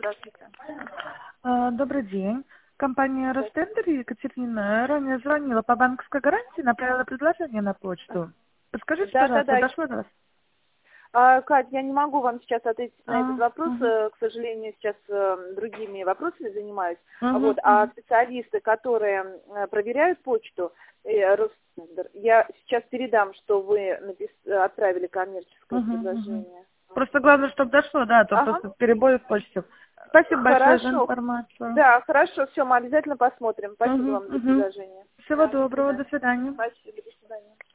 Здравствуйте. Добрый день. Компания Ростендер, Екатерина, ранее звонила по банковской гарантии, направила предложение на почту. Подскажите, пожалуйста, Да. дошло до вас? Кать, я не могу вам сейчас ответить на этот вопрос. Мгм. К сожалению, сейчас другими вопросами занимаюсь. Мгм, А мгм. специалисты, которые проверяют почту, Ростендер, я сейчас передам, что вы отправили коммерческое Мгм, мгм. предложение. Просто главное, чтобы дошло, да, а то Ага. просто перебои в почте. Спасибо большое за Хорошо. информацию. Да, хорошо, все, мы обязательно посмотрим. Спасибо Мгм, вам за мгм. предложение. Всего Да, до доброго, до свидания. свидания. Спасибо, до свидания.